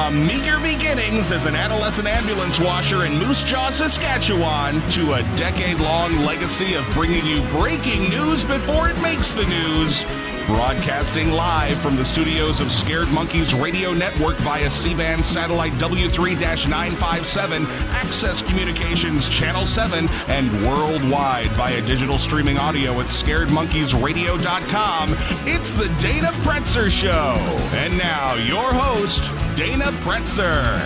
From meager beginnings as an adolescent ambulance washer in Moose Jaw, Saskatchewan, to a decade-long legacy of bringing you breaking news before it makes the news. Broadcasting live from the studios of Scared Monkeys Radio Network via C-band satellite W3-957, Access Communications Channel 7, and worldwide via digital streaming audio at scaredmonkeysradio.com. It's the Dana Pretzer Show. And now, your host, Dana Pretzer.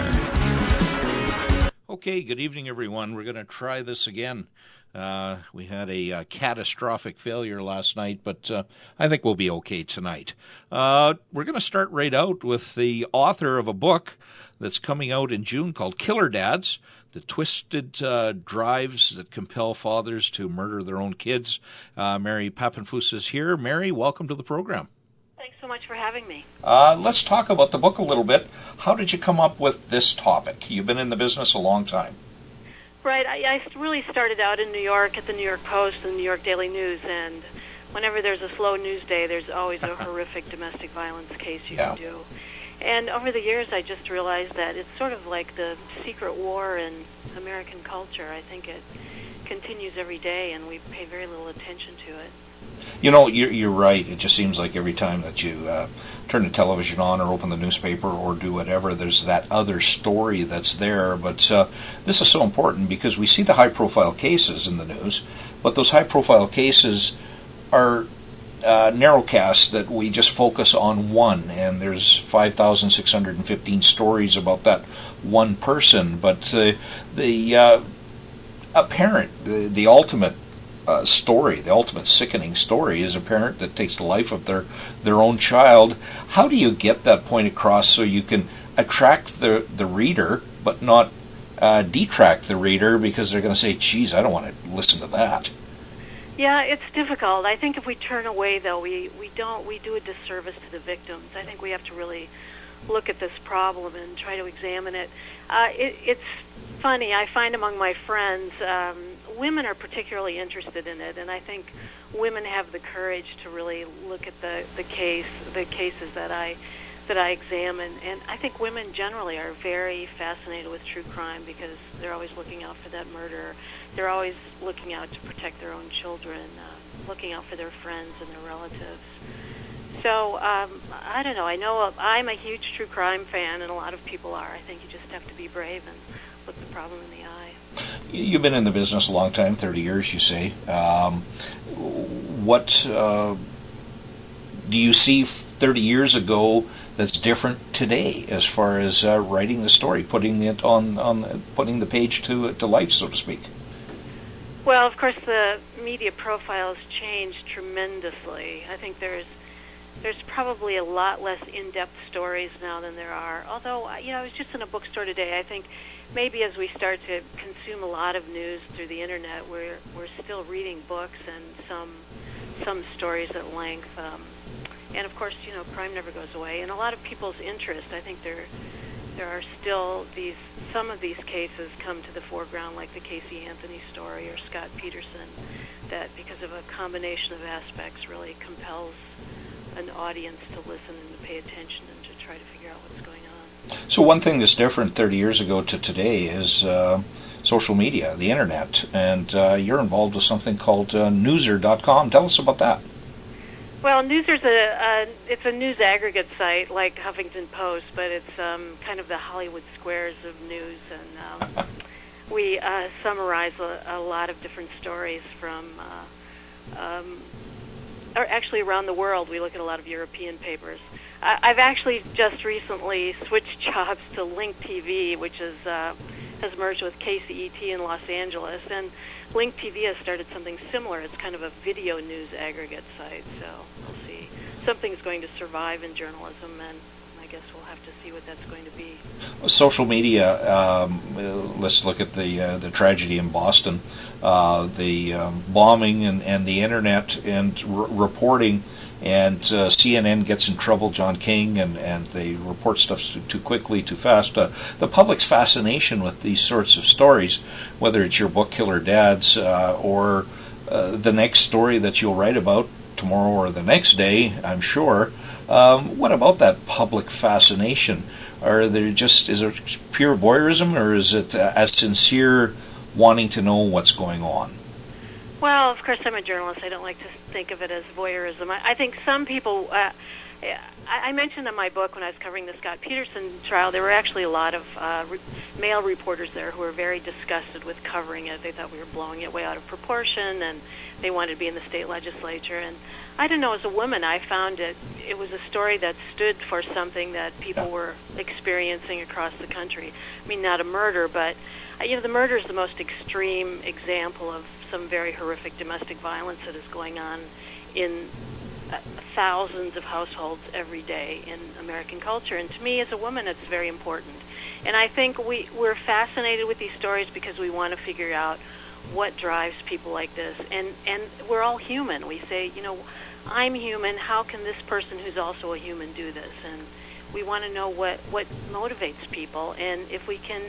Okay, good evening, everyone. We're going to try this again. We had a catastrophic failure last night, but I think we'll be okay tonight. We're going to start right out with the author of a book that's coming out in June called Killer Dads, The Twisted Drives That Compel Fathers to Murder Their Own Kids. Mary Papenfuss is here. Mary, welcome to the program. Thanks so much for having me. Let's talk about the book a little bit. How did you come up with this topic? You've been in the business a long time. Right. I really started out in New York at the New York Post and the New York Daily News, and whenever there's a slow news day, there's always a horrific domestic violence case you can do. And over the years, I just realized that it's sort of like the secret war in American culture. I think it continues every day, and we pay very little attention to it. You know, you're right. It just seems like every time that you turn the television on or open the newspaper or do whatever, there's that other story that's there. But this is so important because we see the high-profile cases in the news, but those high-profile cases are narrowcasts that we just focus on one, and there's 5,615 stories about that one person. But the ultimate story, the ultimate sickening story, is a parent that takes the life of their own child. How do you get that point across so you can attract the reader, but not detract the reader because they're going to say, geez, I don't want to listen to that? Yeah, it's difficult. I think if we turn away, though, we do a disservice to the victims. I think we have to really look at this problem and try to examine it. It's funny. I find among my friends, women are particularly interested in it, and I think women have the courage to really look at the cases that I examine. And I think women generally are very fascinated with true crime because they're always looking out for that murder. They're always looking out to protect their own children, looking out for their friends and their relatives. So, I don't know. I know I'm a huge true crime fan, and a lot of people are. I think you just have to be brave and look the problem in the eye. You've been in the business a long time, 30 years, you say. What do you see 30 years ago that's different today as far as writing the story, putting it putting the page to life, so to speak? Well, of course, the media profiles changed tremendously. I think there's probably a lot less in-depth stories now than there are. Although, I was just in a bookstore today. I think maybe as we start to consume a lot of news through the internet, we're still reading books and some stories at length. And of course, crime never goes away. And a lot of people's interest, I think there are still some of these cases come to the foreground, like the Casey Anthony story or Scott Peterson, that because of a combination of aspects really compels an audience to listen and to pay attention and to try to figure out what's going on. So one thing that's different 30 years ago to today is social media, the internet, and you're involved with something called Newser.com. Tell us about that. Well, Newser's it's a news aggregate site like Huffington Post, but it's kind of the Hollywood Squares of news, and we summarize a lot of different stories from, or actually around the world. We look at a lot of European papers. I've actually just recently switched jobs to Link TV, which has merged with KCET in Los Angeles, and Link TV has started something similar. It's kind of a video news aggregate site, so we'll see. Something's going to survive in journalism, and I guess we'll have to see what that's going to be. Social media, let's look at the tragedy in Boston, the bombing and the internet and reporting, and CNN gets in trouble, John King, and they report stuff too quickly, too fast. The public's fascination with these sorts of stories, whether it's your book, Killer Dads, or the next story that you'll write about tomorrow or the next day, I'm sure, What about that public fascination? Is it pure voyeurism, or is it as sincere wanting to know what's going on? Well, of course, I'm a journalist. I don't like to think of it as voyeurism. I think some people. I mentioned in my book when I was covering the Scott Peterson trial, there were actually a lot of male reporters there who were very disgusted with covering it. They thought we were blowing it way out of proportion, and they wanted to be in the state legislature. And I don't know, as a woman, I found it was a story that stood for something that people were experiencing across the country. I mean, not a murder, but the murder is the most extreme example of some very horrific domestic violence that is going on in thousands of households every day in American culture. And to me, as a woman, it's very important. And I think we're fascinated with these stories because we want to figure out what drives people like this. And we're all human. We say, I'm human. How can this person who's also a human do this? And we want to know what motivates people. And if we can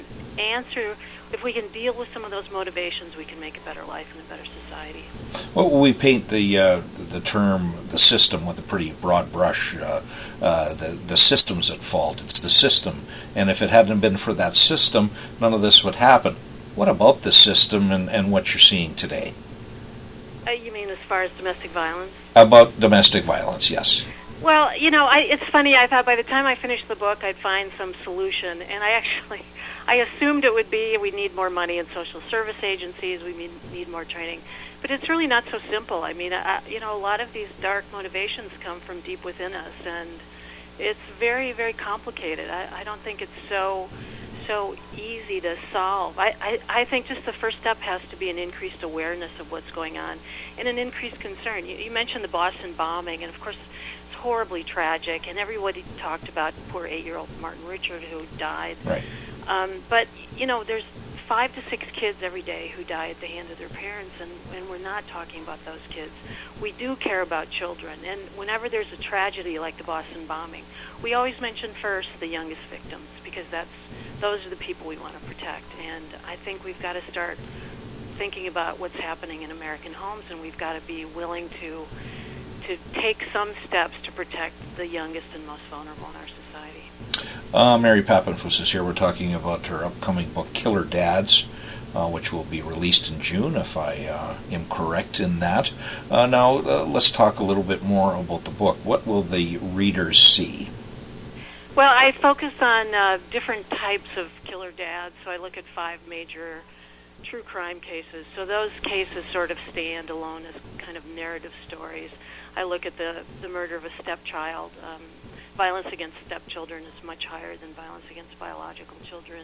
deal with some of those motivations, we can make a better life and a better society. Well, we paint the term, the system, with a pretty broad brush. The system's at fault. It's the system. And if it hadn't been for that system, none of this would happen. What about the system and what you're seeing today? You mean as far as domestic violence? About domestic violence, yes. Well, it's funny. I thought by the time I finished the book, I'd find some solution. And I assumed it would be we need more money in social service agencies, we need more training. But it's really not so simple. I mean, a lot of these dark motivations come from deep within us, and it's very, very complicated. I don't think it's so easy to solve. I think just the first step has to be an increased awareness of what's going on and an increased concern. You mentioned the Boston bombing, and of course it's horribly tragic, and everybody talked about poor 8-year-old Martin Richard who died. Right. But, there's 5 to 6 kids every day who die at the hand of their parents, and we're not talking about those kids. We do care about children, and whenever there's a tragedy like the Boston bombing, we always mention first the youngest victims, because those are the people we want to protect. And I think we've got to start thinking about what's happening in American homes, and we've got to be willing to take some steps to protect the youngest and most vulnerable in our society. Mary Papenfuss is here. We're talking about her upcoming book, Killer Dads, which will be released in June, if I am correct in that. Now, let's talk a little bit more about the book. What will the readers see? Well, I focus on different types of killer dads, so I look at 5 major true crime cases. So those cases sort of stand alone as kind of narrative stories. I look at the murder of a stepchild. Violence against stepchildren is much higher than violence against biological children.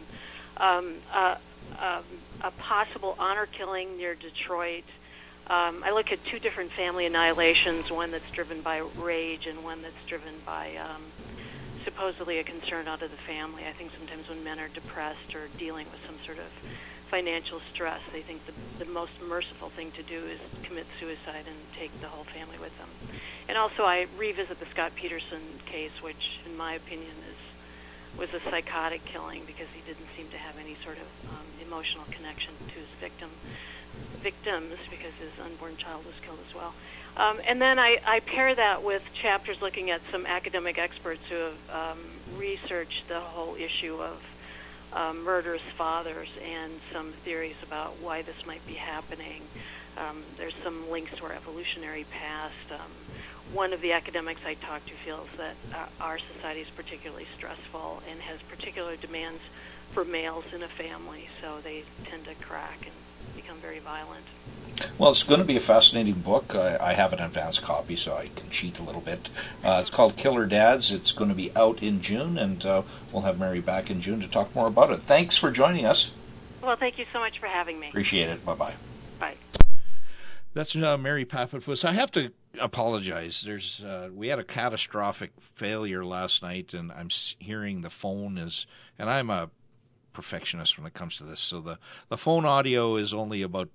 A possible honor killing near Detroit. I look at 2 different family annihilations, one that's driven by rage and one that's driven by supposedly a concern out of the family. I think sometimes when men are depressed or dealing with some sort of financial stress, they think the most merciful thing to do is commit suicide and take the whole family with them. And also I revisit the Scott Peterson case, which in my opinion was a psychotic killing because he didn't seem to have any sort of emotional connection to his victims, because his unborn child was killed as well. And then I pair that with chapters looking at some academic experts who have researched the whole issue of murderous fathers and some theories about why this might be happening. There's some links to our evolutionary past. One of the academics I talked to feels that our society is particularly stressful and has particular demands for males in a family, so they tend to crack and become very violent. Well, it's going to be a fascinating book. I have an advance copy, so I can cheat a little bit. It's called Killer Dads. It's going to be out in June, and we'll have Mary back in June to talk more about it. Thanks for joining us. Well, thank you so much for having me. Appreciate it. Bye-bye. Bye. That's Mary Papenfuss. I have to apologize. We had a catastrophic failure last night, and I'm hearing the phone and I'm a perfectionist when it comes to this. So the phone audio is only about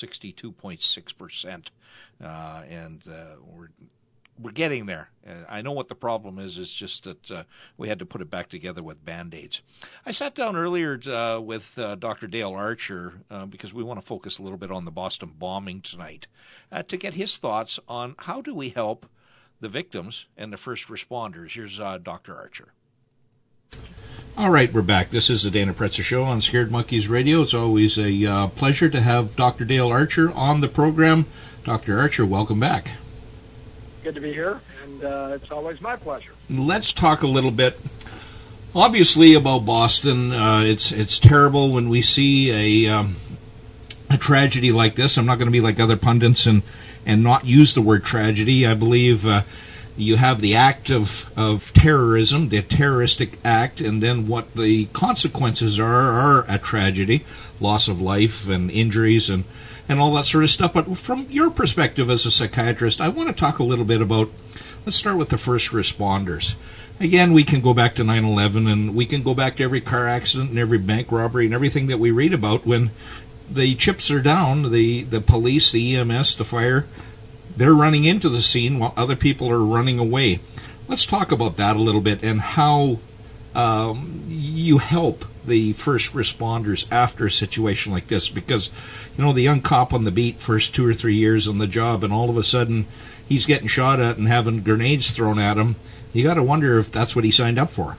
62.6%, and we're getting there. I know what the problem is. It's just that we had to put it back together with Band-Aids. I sat down earlier with Dr. Dale Archer because we want to focus a little bit on the Boston bombing tonight to get his thoughts on how do we help the victims and the first responders. Here's Dr. Archer. All right, we're back. This is the Dana Pretzer Show on Scared Monkeys Radio. It's always a pleasure to have Dr. Dale Archer on the program. Dr. Archer, welcome back. Good to be here, and it's always my pleasure. Let's talk a little bit, obviously, about Boston. It's terrible when we see a tragedy like this. I'm not going to be like other pundits and not use the word tragedy. I believe you have the act of terrorism, the terroristic act, and then what the consequences are a tragedy, loss of life and injuries and all that sort of stuff. But from your perspective as a psychiatrist, I want to talk a little bit about, let's start with the first responders. Again, we can go back to 9/11, and we can go back to every car accident and every bank robbery and everything that we read about. When the chips are down, the police, the EMS, the fire, they're running into the scene while other people are running away. Let's talk about that a little bit and how you help the first responders after a situation like this. Because, the young cop on the beat, first 2 or 3 years on the job, and all of a sudden he's getting shot at and having grenades thrown at him. You got to wonder if that's what he signed up for.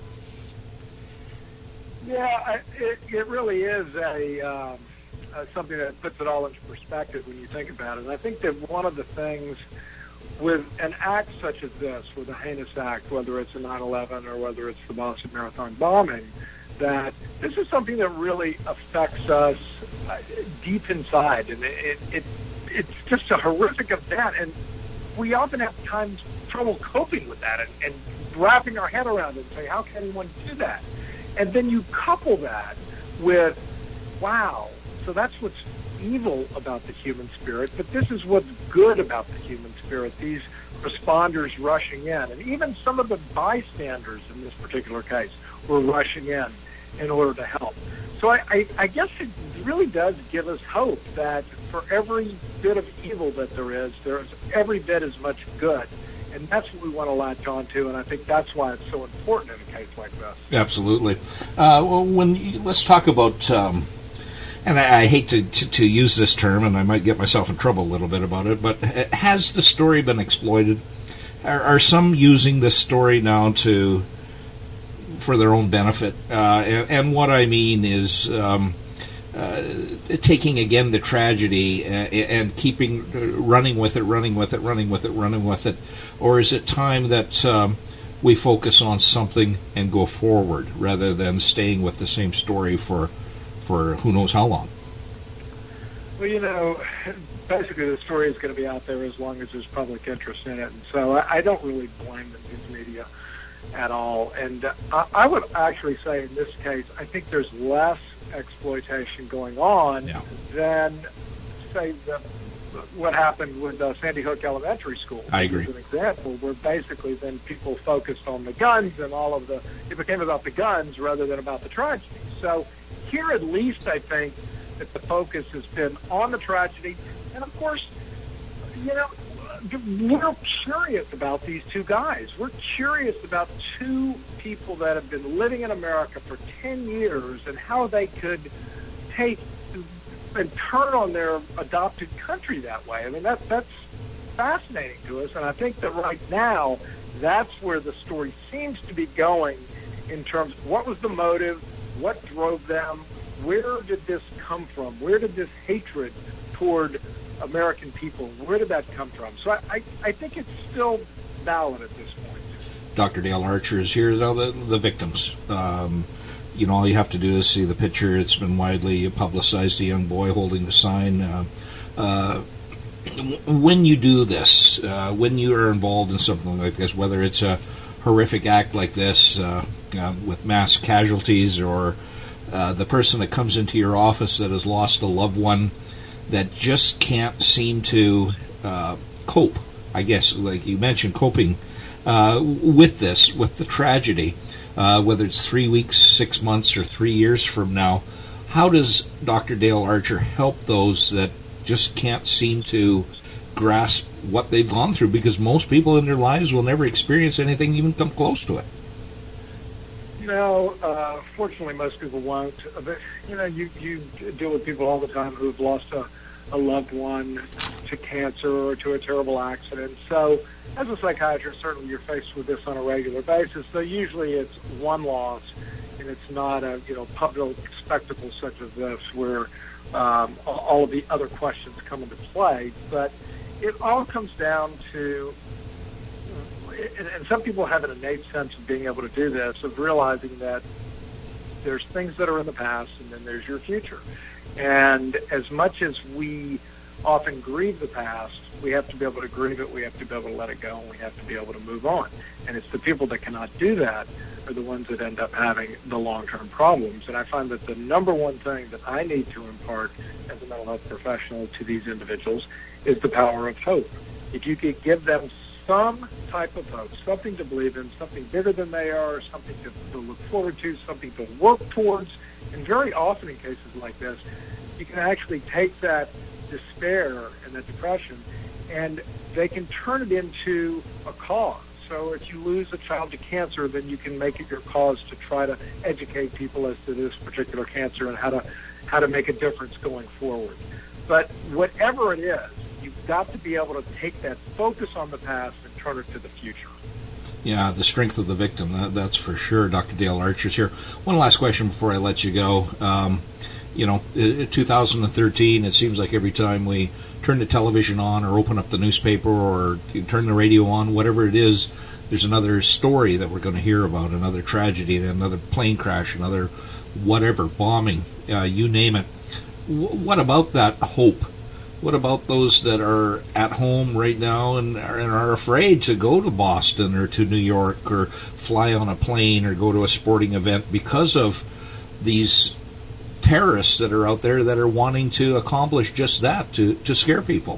Yeah, it really is something that puts it all into perspective when you think about it. And I think that one of the things with an act such as this, with a heinous act, whether it's a 9/11 or whether it's the Boston Marathon bombing, that this is something that really affects us deep inside. And it's just a horrific event. And we often have trouble coping with that and wrapping our head around it and say, how can anyone do that? And then you couple that with, wow, so that's what's evil about the human spirit, but this is what's good about the human spirit, these responders rushing in. And even some of the bystanders in this particular case were rushing in order to help. So I guess it really does give us hope that for every bit of evil that there's every bit as much good. And that's what we want to latch on to, and I think that's why it's so important in a case like this. Absolutely. Let's talk about... and I hate to use this term, and I might get myself in trouble a little bit about it, but has the story been exploited? Are some using this story now for their own benefit? And what I mean is taking, again, the tragedy and running with it, or is it time that we focus on something and go forward rather than staying with the same story for who knows how long? Well, basically the story is going to be out there as long as there's public interest in it. And so I don't really blame the news media at all. And I would actually say in this case, I think there's less exploitation going on than, say, what happened with Sandy Hook Elementary School. I agree. As an example, where basically then people focused on the guns and it became about the guns rather than about the tragedy. So here at least I think that the focus has been on the tragedy. And of course, we're curious about these two guys. We're curious about two people that have been living in America for 10 years and how they could take and turn on their adopted country that way. I mean, that's fascinating to us. And I think that right now, that's where the story seems to be going in terms of what was the motive, what drove them, where did this come from, where did this hatred toward American people, where did that come from? So I think it's still valid at this point. Dr. Dale Archer is here. Now the victims. All you have to do is see the picture. It's been widely publicized, a young boy holding the sign. When you do this, when you are involved in something like this, whether it's a horrific act like this with mass casualties, or the person that comes into your office that has lost a loved one that just can't seem to cope, I guess, like you mentioned, coping with this, with the tragedy, whether it's 3 weeks, 6 months, or 3 years from now, how does Dr. Dale Archer help those that just can't seem to grasp what they've gone through? Because most people in their lives will never experience anything even come close to it. Fortunately, most people won't. But, you deal with people all the time who have lost a a loved one to cancer or to a terrible accident. So as a psychiatrist, certainly you're faced with this on a regular basis. So usually it's one loss, and it's not a public spectacle such as this where all of the other questions come into play. But it all comes down to, and some people have an innate sense of being able to do this, of realizing that there's things that are in the past and then there's your future. And as much as we often grieve the past, we have to be able to grieve it, we have to be able to let it go, and we have to be able to move on. And it's the people that cannot do that are the ones that end up having the long-term problems. And I find that the number one thing that I need to impart as a mental health professional to these individuals is the power of hope. If you could give them some type of hope, something to believe in, something bigger than they are, something to look forward to, something to work towards, and very often in cases like this, you can actually take that despair and that depression and they can turn it into a cause. So if you lose a child to cancer, then you can make it your cause to try to educate people as to this particular cancer and how to make a difference going forward. But whatever it is, you've got to be able to take that focus on the past and turn it to the future. Yeah, the strength of the victim, that's for sure. Dr. Dale Archer's here. One last question before I let you go. 2013, it seems like every time we turn the television on or open up the newspaper or turn the radio on, whatever it is, there's another story that we're going to hear about, another tragedy, another plane crash, another whatever, bombing, you name it. What about that hope? What about those that are at home right now and are afraid to go to Boston or to New York or fly on a plane or go to a sporting event because of these terrorists that are out there that are wanting to accomplish just that, to scare people?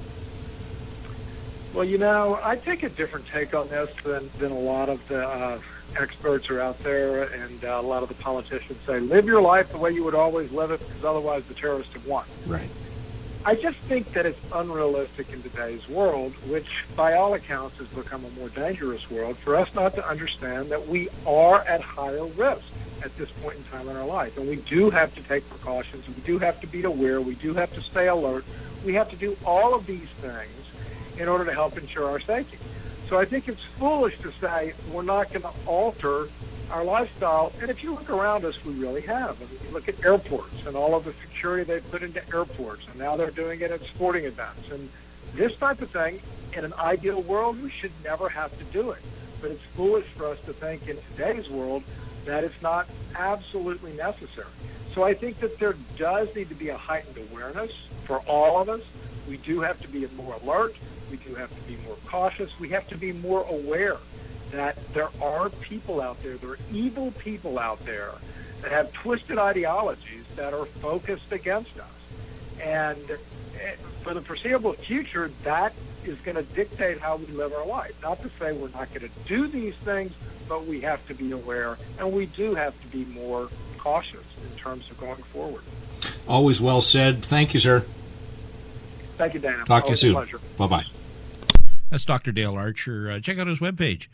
Well, I take a different take on this than a lot of the experts are out there, and a lot of the politicians say, live your life the way you would always live it, because otherwise the terrorists have won. Right. I just think that it's unrealistic in today's world, which by all accounts has become a more dangerous world, for us not to understand that we are at higher risk at this point in time in our life. And we do have to take precautions. We do have to be aware. We do have to stay alert. We have to do all of these things in order to help ensure our safety. So I think it's foolish to say we're not going to alter our lifestyle. And if you look around us, we really have. I mean, you look at airports and all of the security they've put into airports, and now they're doing it at sporting events. And this type of thing, in an ideal world, we should never have to do it. But it's foolish for us to think in today's world that it's not absolutely necessary. So I think that there does need to be a heightened awareness for all of us. We do have to be more alert. We do have to be more cautious. We have to be more aware that there are people out there, there are evil people out there that have twisted ideologies that are focused against us. And for the foreseeable future, that is going to dictate how we live our life. Not to say we're not going to do these things, but we have to be aware, and we do have to be more cautious in terms of going forward. Always well said. Thank you, sir. Thank you, Dana. Talk to you soon. Pleasure. Bye-bye. That's Dr. Dale Archer. Check out his webpage,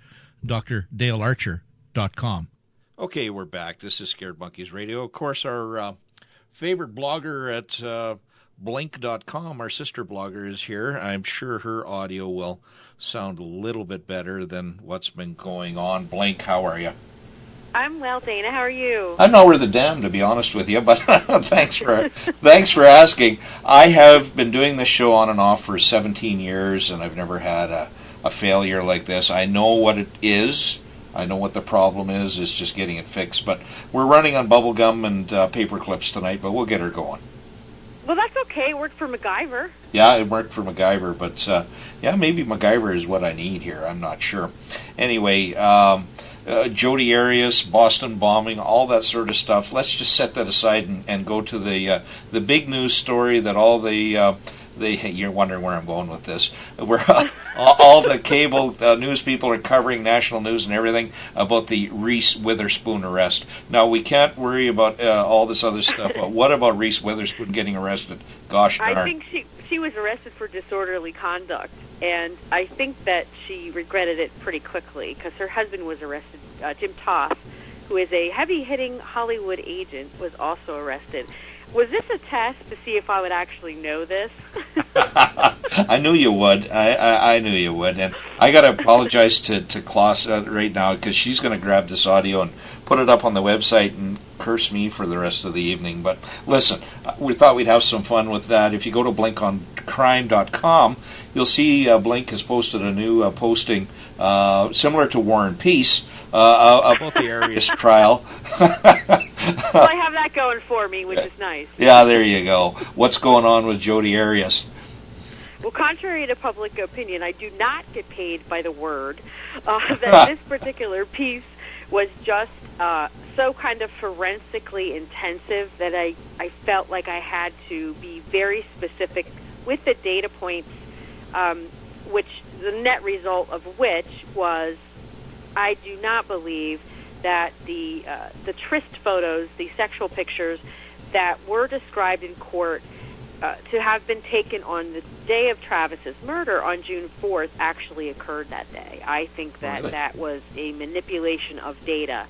drdalearcher.com. Okay, we're back. This is Scared Monkeys Radio. Of course, our favorite blogger at Blink.com, our sister blogger, is here. I'm sure her audio will sound a little bit better than what's been going on. Blink, how are you? I'm well, Dana. How are you? I'm nowhere the damn, to be honest with you, but thanks for asking. I have been doing this show on and off for 17 years, and I've never had a failure like this. I know what it is. I know what the problem is. It's just getting it fixed. But we're running on bubble gum and paper clips tonight, but we'll get her going. Well, that's okay. It worked for MacGyver. Yeah, it worked for MacGyver, but maybe MacGyver is what I need here. I'm not sure. Anyway, Jodi Arias, Boston bombing, all that sort of stuff. Let's just set that aside and go to the big news story that all the you're wondering where I'm going with this. Where all the cable news people are covering national news and everything about the Reese Witherspoon arrest. Now, we can't worry about all this other stuff, but what about Reese Witherspoon getting arrested? Gosh darn. I think she was arrested for disorderly conduct, and I think that she regretted it pretty quickly because her husband was arrested. Jim Toth, who is a heavy-hitting Hollywood agent, was also arrested. Was this a test to see if I would actually know this? I knew you would. I knew you would. And I got to apologize to Klaus right now because she's going to grab this audio and put it up on the website and curse me for the rest of the evening. But listen, we thought we'd have some fun with that. If you go to blinkoncrime.com, you'll see Blink has posted a new posting similar to War and Peace about the Arias trial. Well, I have that going for me, which is nice. Yeah, there you go. What's going on with Jodi Arias? Well, contrary to public opinion, I do not get paid by the word. That this particular piece was just so kind of forensically intensive that I felt like I had to be very specific with the data points, which the net result of which was I do not believe that the tryst photos, the sexual pictures that were described in court to have been taken on the day of Travis's murder on June 4th actually occurred that day. I think that Really? that was a manipulation of data.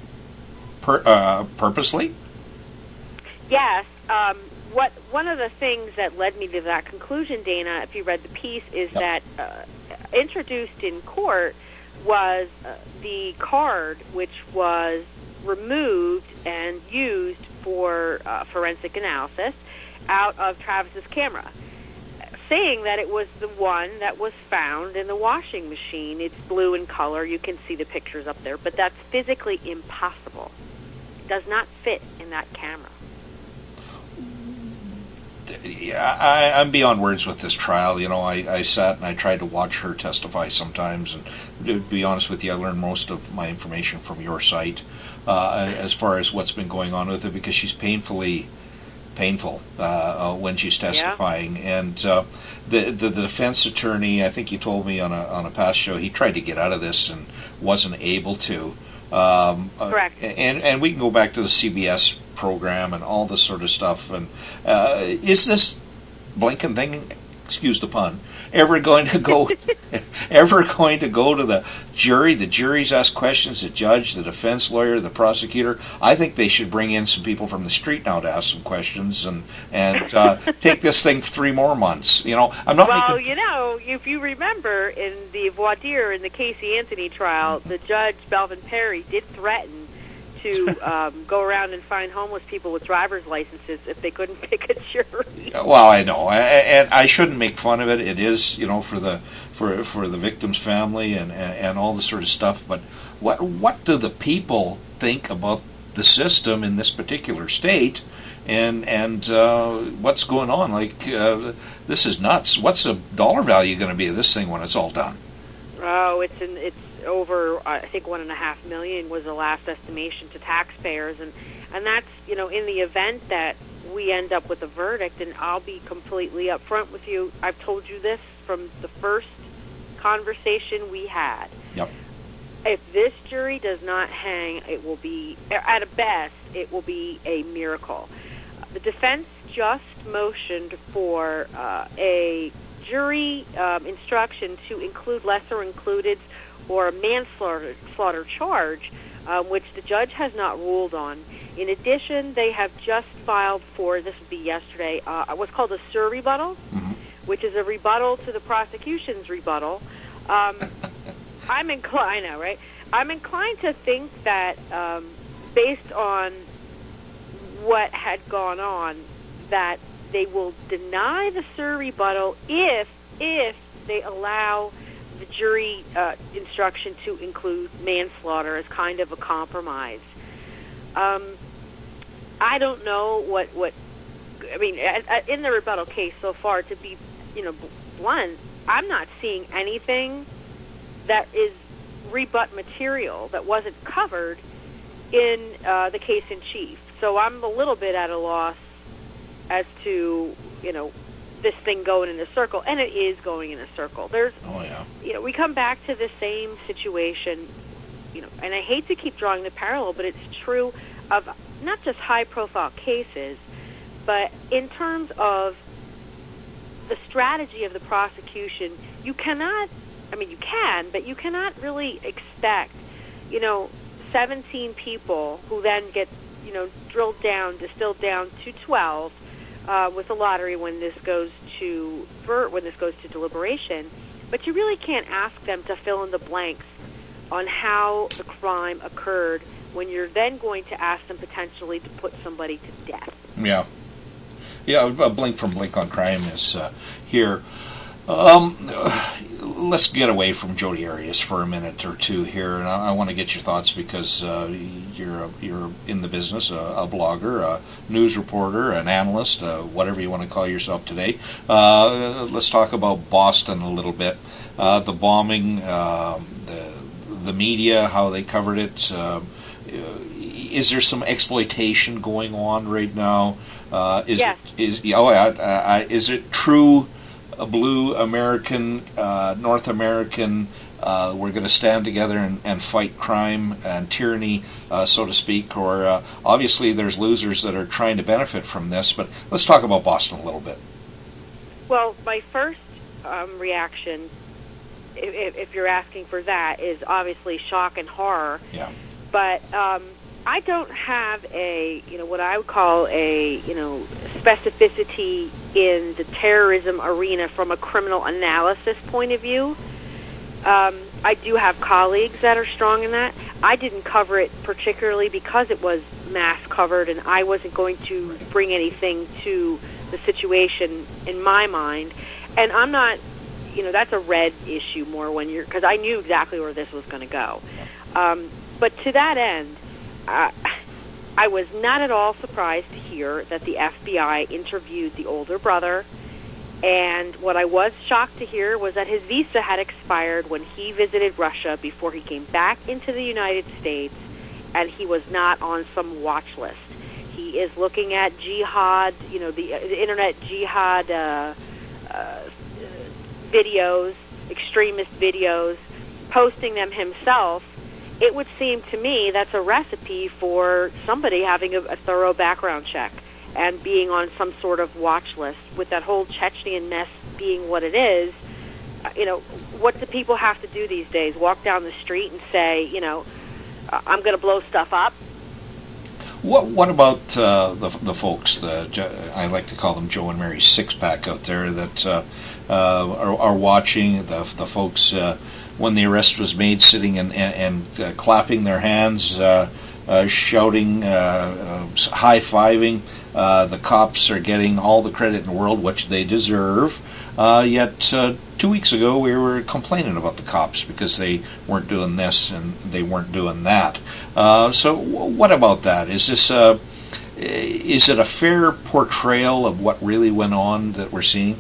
Purposely? Yes. One of the things that led me to that conclusion, Dana, if you read the piece, is that introduced in court was the card which was removed and used for forensic analysis out of Travis's camera, saying that it was the one that was found in the washing machine. It's blue in color. You can see the pictures up there, but that's physically impossible. It does not fit in that camera. Yeah, I'm beyond words with this trial. You know, I sat and I tried to watch her testify sometimes, and to be honest with you, I learned most of my information from your site as far as what's been going on with it, because she's painful when she's testifying. Yeah. And the defense attorney, I think you told me on a past show, he tried to get out of this and wasn't able to. Correct. And we can go back to the CBS program and all this sort of stuff. And is this Blinken thing, excuse the pun, ever going to go to the jury? The juries ask questions, the judge, the defense lawyer, the prosecutor. I think they should bring in some people from the street now to ask some questions and take this thing 3 more months. You know, I'm not. Well, you know, if you remember in the voir dire in the Casey Anthony trial, the judge Belvin Perry did threaten to go around and find homeless people with driver's licenses if they couldn't pick a jury. Well, I know, and I shouldn't make fun of it. It is, you know, for the victim's family and all this sort of stuff. But what do the people think about the system in this particular state, and what's going on? Like, this is nuts. What's the dollar value going to be of this thing when it's all done? Oh, it's over, I think $1.5 million was the last estimation to taxpayers, and that's, you know, in the event that we end up with a verdict. And I'll be completely upfront with you. I've told you this from the first conversation we had. Yep. If this jury does not hang, it will be, at a best, it will be a miracle. The defense just motioned for a jury instruction to include lesser included or a manslaughter charge, which the judge has not ruled on. In addition, they have just filed for, this would be yesterday, what's called a SIR rebuttal, which is a rebuttal to the prosecution's rebuttal. I'm inclined to think that based on what had gone on, that they will deny the SIR rebuttal if they allow the jury instruction to include manslaughter as kind of a compromise. I don't know what I mean, in the rebuttal case so far, to be, you know, blunt, I'm not seeing anything that is rebut material that wasn't covered in the case in chief. So I'm a little bit at a loss as to, you know, this thing going in a circle, and it is going in a circle. There's, you know, we come back to the same situation, you know, and I hate to keep drawing the parallel, but it's true of not just high-profile cases, but in terms of the strategy of the prosecution. You cannot, I mean, you can, but you cannot really expect, you know, 17 people who then get distilled down to 12 with the lottery when this goes to deliberation. But you really can't ask them to fill in the blanks on how the crime occurred when you're then going to ask them potentially to put somebody to death. Yeah. Yeah, a blink from Blink on Crime is here. Let's get away from Jodi Arias for a minute or two here, and I want to get your thoughts because you're in the business, a blogger, a news reporter, an analyst, whatever you want to call yourself today. Let's talk about Boston a little bit. The bombing, the media, how they covered it. Is there some exploitation going on right now? Yes. Is it true? Blue American, North American, we're going to stand together and fight crime and tyranny, so to speak, or obviously there's losers that are trying to benefit from this, but let's talk about Boston a little bit. Well, my first reaction, if you're asking for that, is obviously shock and horror. Yeah. But I don't have what I would call a specificity in the terrorism arena from a criminal analysis point of view. I do have colleagues that are strong in that. I didn't cover it particularly because it was mass covered, and I wasn't going to bring anything to the situation in my mind. And I'm not, that's a red issue more because I knew exactly where this was going to go. But to that end, I was not at all surprised to hear that the FBI interviewed the older brother, and what I was shocked to hear was that his visa had expired when he visited Russia before he came back into the United States, and he was not on some watch list. He is looking at jihad, the internet jihad videos, extremist videos, posting them himself. It would seem to me that's a recipe for somebody having a thorough background check and being on some sort of watch list. With that whole Chechenian mess being what it is, what do people have to do these days? Walk down the street and say, I'm going to blow stuff up? What about the folks, I like to call them Joe and Mary Six-Pack out there that are watching, the folks... when the arrest was made, sitting and clapping their hands, shouting, high-fiving. The cops are getting all the credit in the world, which they deserve. Yet 2 weeks ago, we were complaining about the cops because they weren't doing this and they weren't doing that. So what about that? Is it a fair portrayal of what really went on that we're seeing?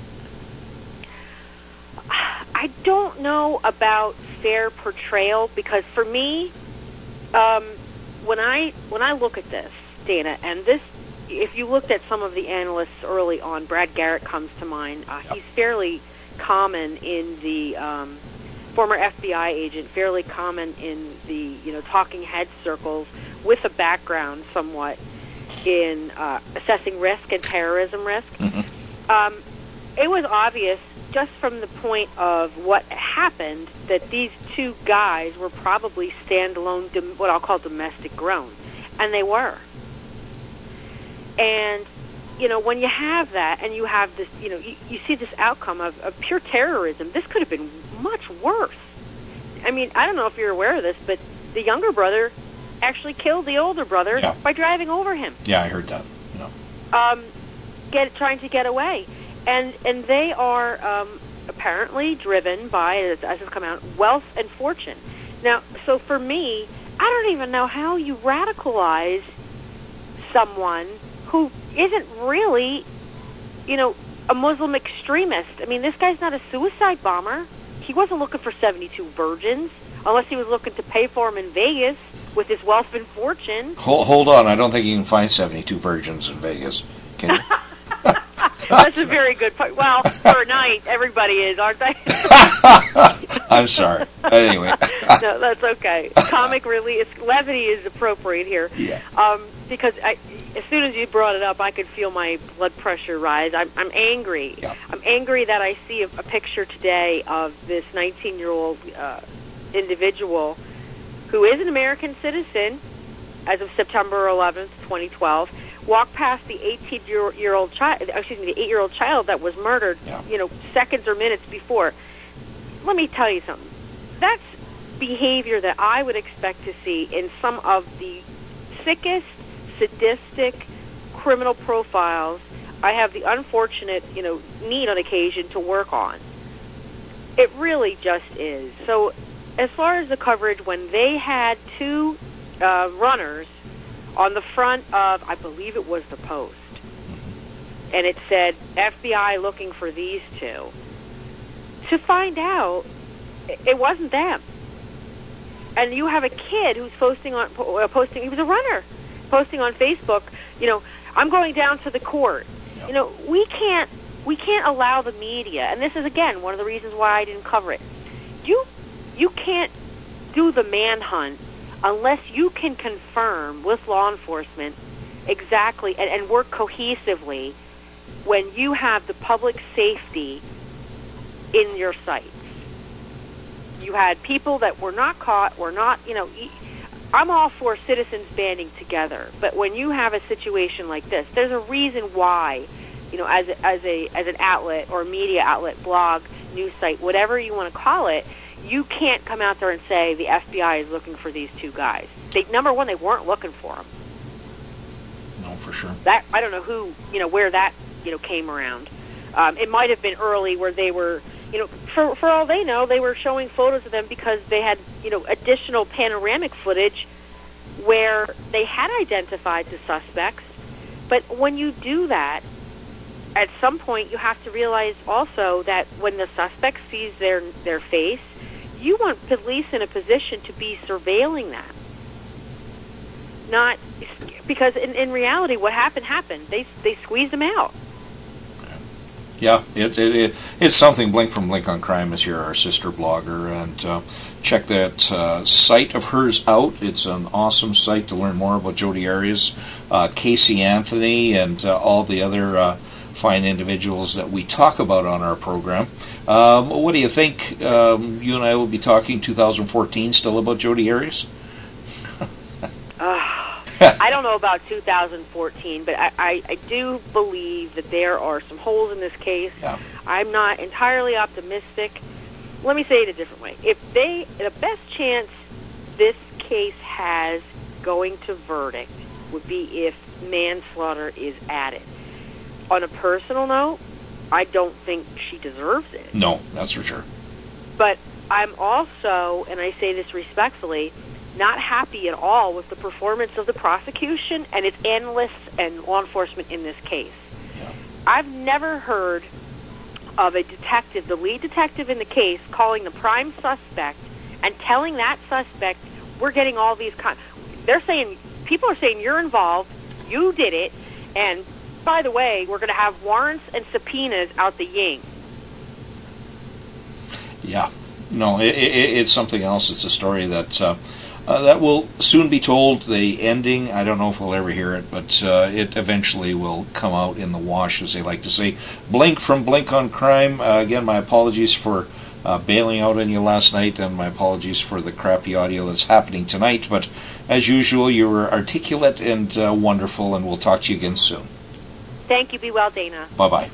I don't know about fair portrayal because for me, when I look at this, Dana, and this, if you looked at some of the analysts early on, Brad Garrett comes to mind. He's fairly common in the former FBI agent, fairly common in the talking head circles with a background somewhat in assessing risk and terrorism risk. Mm-hmm. It was obvious just from the point of what happened that these two guys were probably standalone, what I'll call domestic grown. And they were. And, when you have that and you have this, you see this outcome of pure terrorism, this could have been much worse. I mean, I don't know if you're aware of this, but the younger brother actually killed the older brother by driving over him. Yeah, I heard that. Yeah. Trying to get away. And they are apparently driven by, as has come out, wealth and fortune. Now, so for me, I don't even know how you radicalize someone who isn't really, a Muslim extremist. I mean, this guy's not a suicide bomber. He wasn't looking for 72 virgins, unless he was looking to pay for them in Vegas with his wealth and fortune. Hold on, I don't think you can find 72 virgins in Vegas. Can you? That's a very good point. Well, for a night, everybody is, aren't they? I'm sorry. Anyway. No, that's okay. Comic levity is appropriate here. Yeah. Because as soon as you brought it up, I could feel my blood pressure rise. I'm angry. Yeah. I'm angry that I see a picture today of this 19-year-old individual who is an American citizen, as of September 11th, 2012, walked past the 8-year-old child that was murdered, seconds or minutes before. Let me tell you something. That's behavior that I would expect to see in some of the sickest, sadistic criminal profiles I have the unfortunate, need on occasion to work on. It really just is. So as far as the coverage, when they had two runners on the front of, I believe it was the Post, and it said, FBI looking for these two, to find out it wasn't them. And you have a kid who's posting, he was a runner, posting on Facebook, I'm going down to the court. Yep. We can't allow the media, and this is, again, one of the reasons why I didn't cover it. You can't do the manhunt unless you can confirm with law enforcement exactly and work cohesively when you have the public safety in your sights. You had people that were not caught, I'm all for citizens banding together, but when you have a situation like this, there's a reason why, as an outlet or media outlet, blog, news site, whatever you want to call it, you can't come out there and say the FBI is looking for these two guys. Number one, they weren't looking for them. No, for sure. That I don't know who, where that, came around. It might have been early where they were, for all they know, they were showing photos of them because they had, additional panoramic footage where they had identified the suspects. But when you do that, at some point you have to realize also that when the suspect sees their face, you want police in a position to be surveilling that. Not because in reality, what happened. They squeezed them out. Yeah, it's something. Blink from Blink on Crime is here, our sister blogger, and check that site of hers out. It's an awesome site to learn more about Jodi Arias, Casey Anthony, and all the other fine individuals that we talk about on our program. What do you think? You and I will be talking 2014 still about Jodi Arias? I don't know about 2014, but I do believe that there are some holes in this case. Yeah. I'm not entirely optimistic. Let me say it a different way. The best chance this case has going to verdict would be if manslaughter is added. On a personal note, I don't think she deserves it. No, that's for sure. But I'm also, and I say this respectfully, not happy at all with the performance of the prosecution and its analysts and law enforcement in this case. Yeah. I've never heard of a detective, the lead detective in the case, calling the prime suspect and telling that suspect, we're getting all these... people are saying, you're involved, you did it, and by the way, we're going to have warrants and subpoenas out the yin. Yeah. No, it's something else. It's a story that will soon be told. The ending, I don't know if we'll ever hear it, but it eventually will come out in the wash, as they like to say. Blink from Blink on Crime. Again, my apologies for bailing out on you last night, and my apologies for the crappy audio that's happening tonight. But as usual, you were articulate and wonderful, and we'll talk to you again soon. Thank you. Be well, Dana. Bye-bye.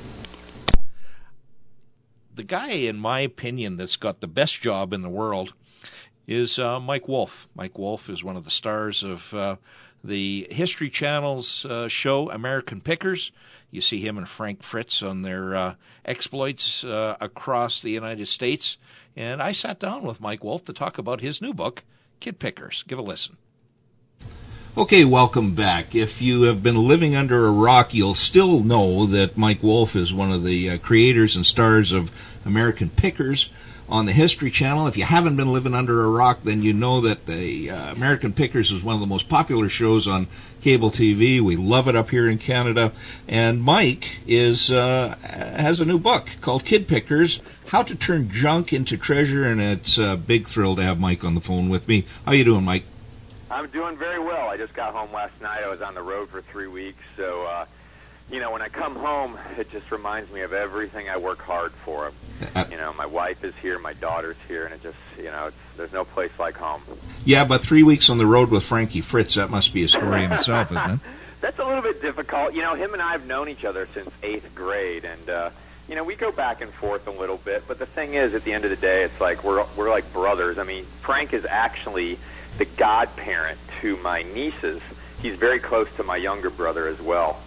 The guy, in my opinion, that's got the best job in the world is Mike Wolfe. Mike Wolfe is one of the stars of the History Channel's show, American Pickers. You see him and Frank Fritz on their exploits across the United States. And I sat down with Mike Wolfe to talk about his new book, Kid Pickers. Give a listen. Okay, welcome back. If you have been living under a rock, you'll still know that Mike Wolfe is one of the creators and stars of American Pickers on the History Channel. If you haven't been living under a rock, then you know that the American Pickers is one of the most popular shows on cable TV. We love it up here in Canada. And Mike has a new book called Kid Pickers, How to Turn Junk into Treasure, and it's a big thrill to have Mike on the phone with me. How you doing, Mike? I'm doing very well. I just got home last night. I was on the road for 3 weeks, so you know, when I come home, it just reminds me of everything I work hard for. You know, my wife is here, my daughter's here, and it just, you know, there's no place like home. Yeah, but 3 weeks on the road with Frankie Fritz, that must be a story in itself, isn't it? That's a little bit difficult. You know, him and I have known each other since 8th grade, and, you know, we go back and forth a little bit, but the thing is, at the end of the day, it's like we're like brothers. I mean, Frank is actually the godparent to my nieces. He's very close to my younger brother as well.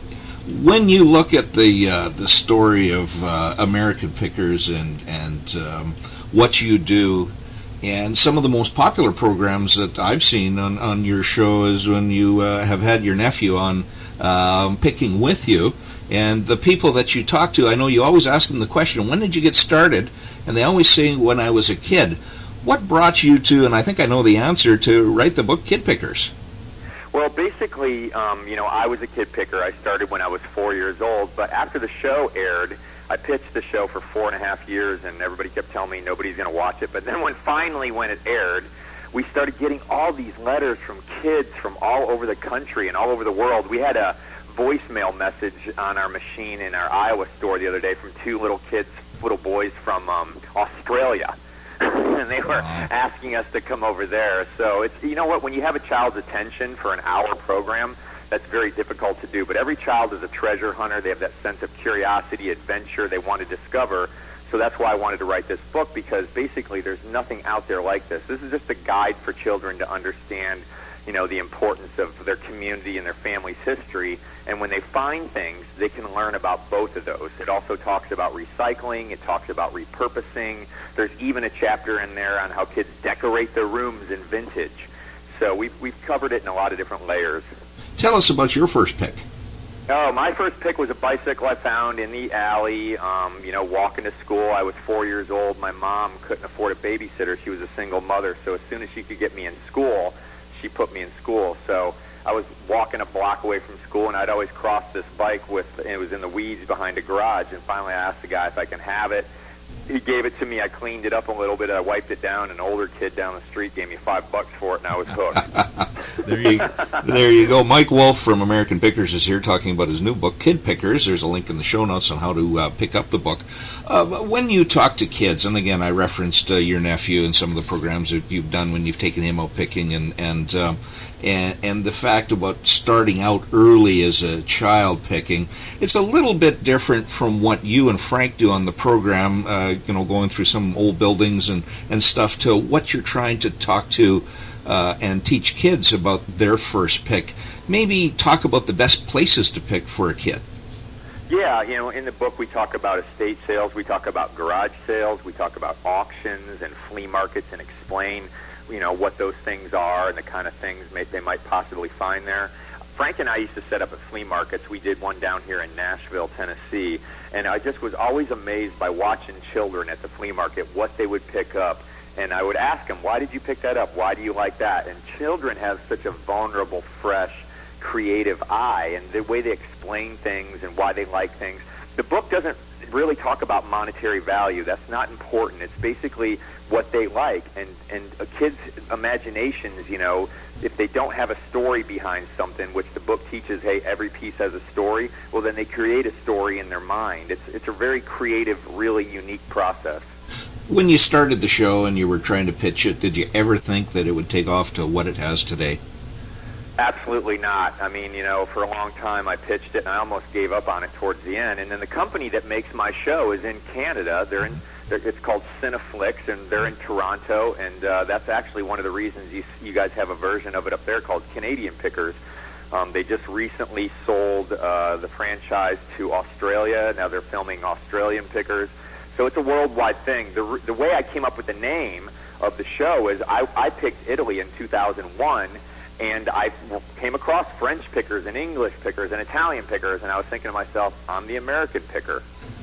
When you look at the story of American Pickers and what you do, and some of the most popular programs that I've seen on your show is when you have had your nephew on picking with you, and the people that you talk to, I know you always ask them the question, when did you get started? And they always say, when I was a kid. What brought you to, and I think I know the answer, to write the book Kid Pickers? Well, basically, you know, I was a kid picker. I started when I was 4 years old, but after the show aired, I pitched the show for 4.5 years, and everybody kept telling me nobody's going to watch it. But then when it aired, we started getting all these letters from kids from all over the country and all over the world. We had a voicemail message on our machine in our Iowa store the other day from two little boys from Australia. And they were asking us to come over there. So it's, you know what, when you have a child's attention for an hour program, that's very difficult to do. But every child is a treasure hunter. They have that sense of curiosity, adventure they want to discover. So that's why I wanted to write this book, because basically there's nothing out there like this. This is just a guide for children to understand, you know, the importance of their community and their family's history. And when they find things, they can learn about both of those. It also talks about recycling. It talks about repurposing. There's even a chapter in there on how kids decorate their rooms in vintage. So we've covered it in a lot of different layers. Tell us about your first pick. Oh, my first pick was a bicycle I found in the alley, you know, walking to school. I was 4 years old. My mom couldn't afford a babysitter. She was a single mother. So as soon as she could get me in school, she put me in school. So I was walking a block away from school, and I'd always cross this bike and it was in the weeds behind a garage. And finally I asked the guy if I can have it. He gave it to me. I cleaned it up a little bit. I wiped it down. An older kid down the street gave me $5 for it, and I was hooked. There you go. Mike Wolf from American Pickers is here talking about his new book, Kid Pickers. There's a link in the show notes on how to pick up the book. When you talk to kids, and again, I referenced your nephew and some of the programs that you've done when you've taken him out picking, and the fact about starting out early as a child picking, it's a little bit different from what you and Frank do on the program, you know, going through some old buildings and stuff, to what you're trying to talk to and teach kids about their first pick. Maybe talk about the best places to pick for a kid. Yeah, you know, in the book we talk about estate sales, we talk about garage sales, we talk about auctions and flea markets, and explain, you know, what those things are and the kind of things they might possibly find there. Frank and I used to set up at flea markets. We did one down here in Nashville, Tennessee, and I just was always amazed by watching children at the flea market, what they would pick up. And I would ask them, why did you pick that up? Why do you like that? And children have such a vulnerable, fresh, creative eye, and the way they explain things and why they like things. The book doesn't really talk about monetary value. That's not important. It's basically what they like. And a kid's imaginations, you know, if they don't have a story behind something, which the book teaches, hey, every piece has a story, well, then they create a story in their mind. It's a very creative, really unique process. When you started the show and you were trying to pitch it, did you ever think that it would take off to what it has today? Absolutely not. I mean, you know, for a long time I pitched it and I almost gave up on it towards the end. And then the company that makes my show is in Canada. It's called Cineflix, and they're in Toronto. And that's actually one of the reasons you guys have a version of it up there called Canadian Pickers. They just recently sold the franchise to Australia. Now they're filming Australian Pickers. So it's a worldwide thing. The way I came up with the name of the show is I picked Italy in 2001, and I came across French pickers and English pickers and Italian pickers, and I was thinking to myself, I'm the American picker.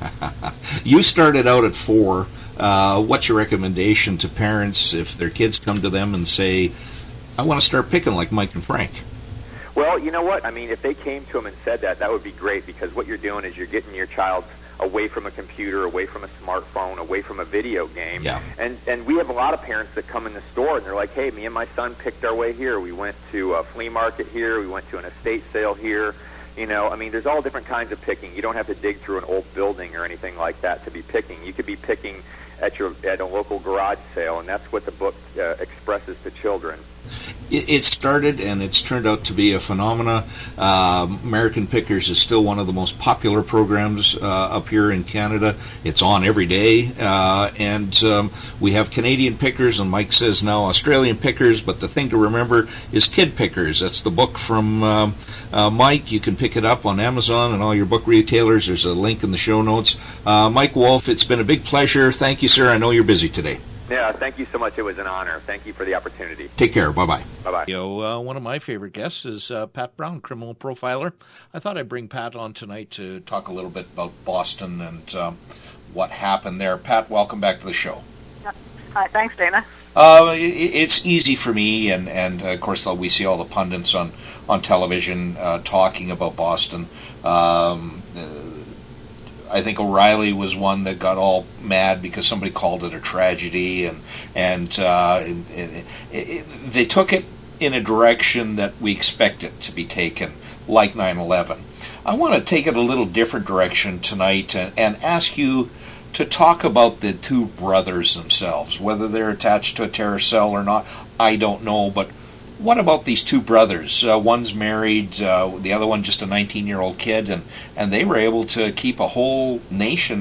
You started out at 4. What's your recommendation to parents if their kids come to them and say, I want to start picking like Mike and Frank? Well, you know what? I mean, if they came to them and said that would be great, because what you're doing is you're getting your child away from a computer, away from a smartphone, away from a video game. Yeah. And we have a lot of parents that come in the store and they're like, hey, me and my son picked our way here. We went to a flea market here. We went to an estate sale here. You know, I mean, there's all different kinds of picking. You don't have to dig through an old building or anything like that to be picking. You could be picking at a local garage sale, and that's what the book expresses to children. It started, and it's turned out to be a phenomena. American Pickers is still one of the most popular programs up here in Canada. It's on every day, and we have Canadian Pickers, and Mike says now Australian Pickers, but the thing to remember is Kid Pickers. That's the book from Mike. You can pick it up on Amazon and all your book retailers. There's a link in the show notes. Mike Wolf, it's been a big pleasure. Thank you, sir. I know you're busy today. Yeah, thank you so much. It was an honor. Thank you for the opportunity. Take care. Bye-bye. Bye-bye. One of my favorite guests is Pat Brown, criminal profiler. I thought I'd bring Pat on tonight to talk a little bit about Boston and what happened there. Pat, welcome back to the show. Hi, thanks, Dana. It's easy for me, and of course we see all the pundits on television talking about Boston. I think O'Reilly was one that got all mad because somebody called it a tragedy, and they took it in a direction that we expect it to be taken, like 9/11. I want to take it a little different direction tonight and ask you to talk about the two brothers themselves, whether they're attached to a terrorist cell or not. I don't know, but what about these two brothers? One's married, the other one just a 19-year-old kid, and they were able to keep a whole nation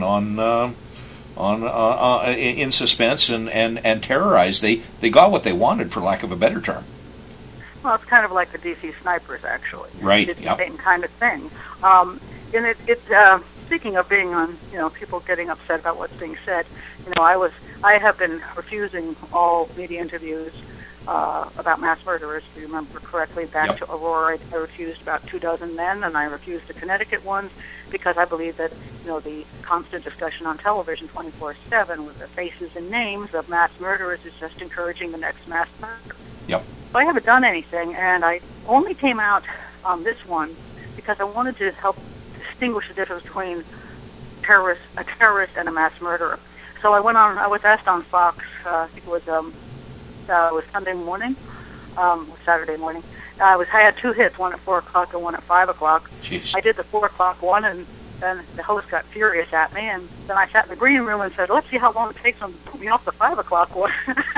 in suspense and terrorized. They got what they wanted, for lack of a better term. Well, it's kind of like the DC snipers, actually. Right. It's the same kind of thing. And speaking of being on, people getting upset about what's being said, I have been refusing all media interviews about mass murderers, if you remember correctly, back to Aurora. I refused about 24 then, and I refused the Connecticut ones because I believe that, the constant discussion on television 24/7 with the faces and names of mass murderers is just encouraging the next mass murder. Yep. So I haven't done anything, and I only came out on this one because I wanted to help distinguish the difference between a terrorist and a mass murderer. So I was asked on Fox, I think it was Sunday morning, Saturday morning. I had two hits, one at 4 o'clock and one at 5 o'clock. Jeez. I did the 4 o'clock one, and then the host got furious at me, and then I sat in the green room and said, let's see how long it takes them to put me off the 5 o'clock one.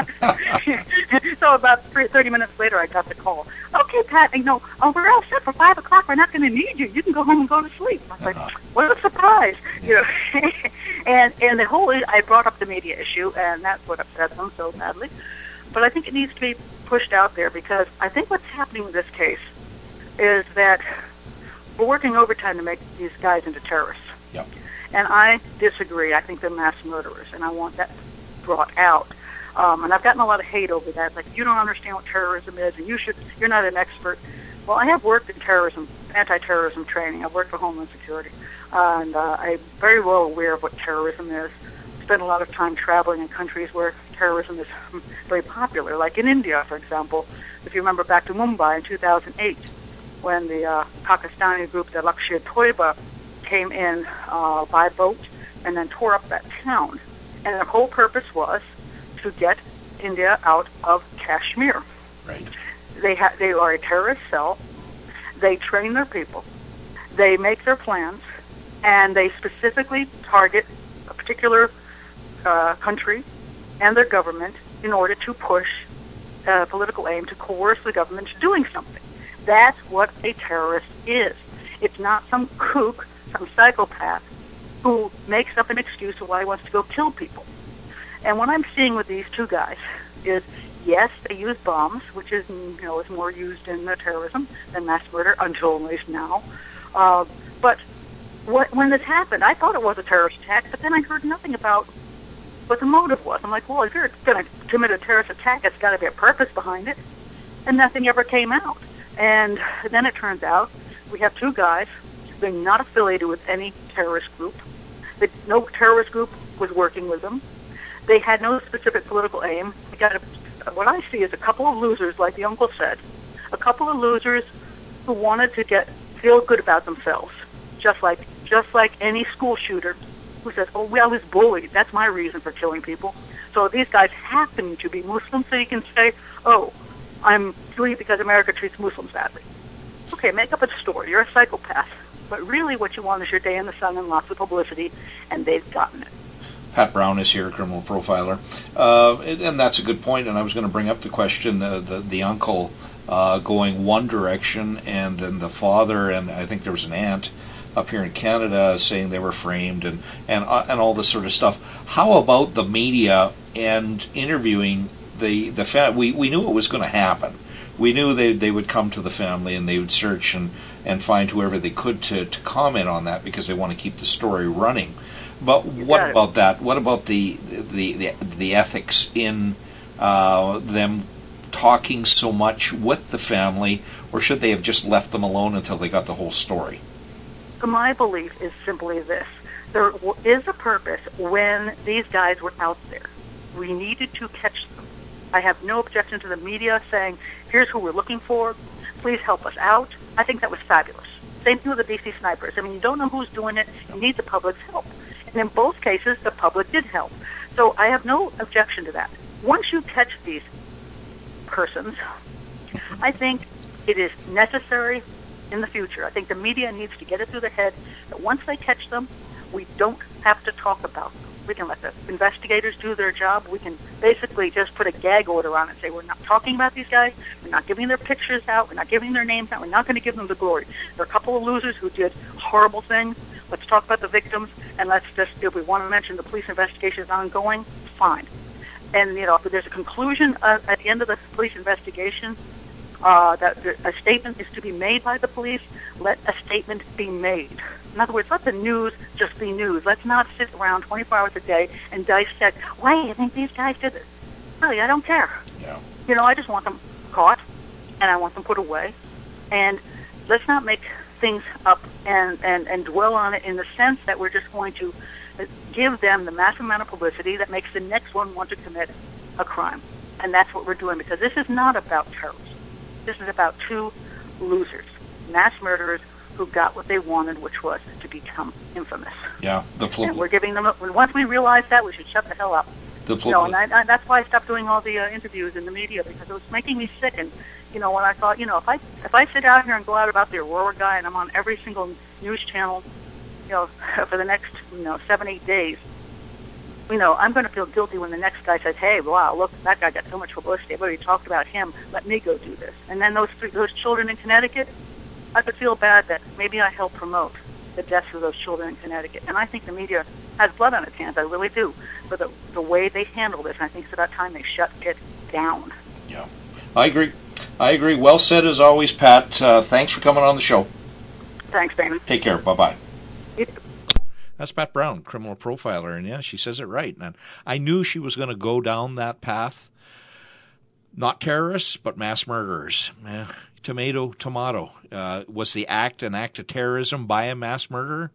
So about 30 minutes later, I got the call. Okay, Pat, we're all set for 5 o'clock. We're not going to need you. You can go home and go to sleep. I was like, what a surprise. And the whole, I brought up the media issue, and that's what upset them so badly. But I think it needs to be pushed out there because I think what's happening in this case is that we're working overtime to make these guys into terrorists. Yep. And I disagree. I think they're mass murderers, and I want that brought out. And I've gotten a lot of hate over that. Like, you don't understand what terrorism is, and you're not an expert. Well, I have worked in anti-terrorism training. I've worked for Homeland Security, and I'm very well aware of what terrorism is. Spent a lot of time traveling in countries where terrorism is very popular, like in India, for example. If you remember back to Mumbai in 2008, when the Pakistani group, the Lashkar-e-Toiba, came in by boat and then tore up that town. And their whole purpose was to get India out of Kashmir. Right. They are a terrorist cell. They train their people. They make their plans, and they specifically target a particular country and their government in order to push a political aim to coerce the government to doing something. That's what a terrorist is. It's not some kook, some psychopath who makes up an excuse for why he wants to go kill people. And what I'm seeing with these two guys is, yes, they use bombs, which is, is more used in terrorism than mass murder until at least now. But when this happened, I thought it was a terrorist attack, but then I heard nothing about what the motive was. I'm like, well, if you're going to commit a terrorist attack, it's got to be a purpose behind it. And nothing ever came out. And then it turns out we have two guys. They're not affiliated with any terrorist group. No terrorist group was working with them. They had no specific political aim. What I see is a couple of losers, like the uncle said, a couple of losers who wanted to feel good about themselves, just like any school shooter who says, oh, well, I was bullied. That's my reason for killing people. So these guys happen to be Muslims, so you can say, oh, I'm doing it because America treats Muslims badly. Okay, make up a story. You're a psychopath. But really what you want is your day in the sun and lots of publicity, and they've gotten it. Pat Brown is here, criminal profiler. And that's a good point, and I was going to bring up the question, the uncle going one direction, and then the father, and I think there was an aunt up here in Canada saying they were framed, and all this sort of stuff. How about the media and interviewing the family? We knew it was going to happen. We knew they would come to the family and they would search and find whoever they could to comment on that because they want to keep the story running. But what about that? What about the ethics in them talking so much with the family, or should they have just left them alone until they got the whole story? So my belief is simply this. There is a purpose when these guys were out there. We needed to catch them. I have no objection to the media saying, here's who we're looking for. Please help us out. I think that was fabulous. Same thing with the BC snipers. I mean, you don't know who's doing it. You need the public's help. And in both cases, the public did help. So I have no objection to that. Once you catch these persons, I think it is necessary in the future. I think the media needs to get it through their head that once they catch them, we don't have to talk about them. We can let the investigators do their job. We can basically just put a gag order on it and say, we're not talking about these guys. We're not giving their pictures out. We're not giving their names out. We're not going to give them the glory. There are a couple of losers who did horrible things. Let's talk about the victims, and let's just, if we want to mention the police investigation is ongoing, fine. And, if there's a conclusion at the end of the police investigation that a statement is to be made by the police, let a statement be made. In other words, let the news just be news. Let's not sit around 24 hours a day and dissect, why do you think these guys did this? Really, I don't care. Yeah. I just want them caught, and I want them put away. And let's not make things up and dwell on it in the sense that we're just going to give them the massive amount of publicity that makes the next one want to commit a crime. And that's what we're doing, because this is not about terrorism. This is about two losers, mass murderers who got what they wanted, which was to become infamous. Yeah. And we're giving them, once we realize that, we should shut the hell up. And that's why I stopped doing all the interviews in the media, because it was making me sick. And, when I thought, if I sit out here and go out about the Aurora guy and I'm on every single news channel, for the next, 7-8 days, I'm going to feel guilty when the next guy says, hey, wow, look, that guy got so much publicity. Everybody talked about him. Let me go do this. And then those children in Connecticut, I could feel bad that maybe I helped promote the deaths of those children in Connecticut. And I think the media has blood on its hands. I really do. But the way they handle this, I think it's about time they shut it down. Yeah, I agree. Well said as always, Pat. Thanks for coming on the show. Thanks, Damon. Take care. Bye-bye. Yep. That's Pat Brown, criminal profiler, and yeah, she says it right. And I knew she was going to go down that path. Not terrorists, but mass murderers. Tomato. Was the act an act of terrorism by a mass murderer?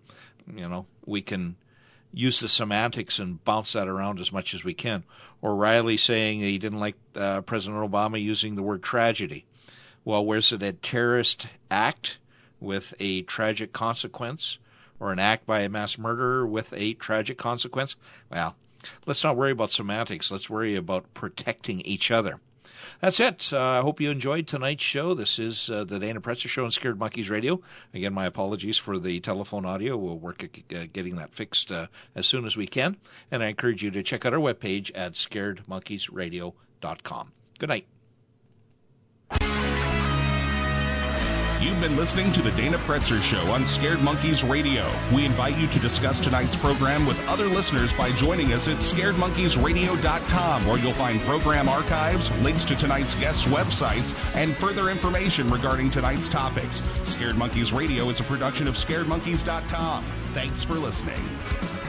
We can use the semantics and bounce that around as much as we can. Or Riley saying he didn't like President Obama using the word tragedy. Well, was it a terrorist act with a tragic consequence, or an act by a mass murderer with a tragic consequence? Well, let's not worry about semantics. Let's worry about protecting each other. That's it. I hope you enjoyed tonight's show. This is the Dana Pretzer Show on Scared Monkeys Radio. Again, my apologies for the telephone audio. We'll work at getting that fixed as soon as we can. And I encourage you to check out our webpage at scaredmonkeysradio.com. Good night. You've been listening to the Dana Pretzer Show on Scared Monkeys Radio. We invite you to discuss tonight's program with other listeners by joining us at scaredmonkeysradio.com, where you'll find program archives, links to tonight's guests' websites, and further information regarding tonight's topics. Scared Monkeys Radio is a production of scaredmonkeys.com. Thanks for listening.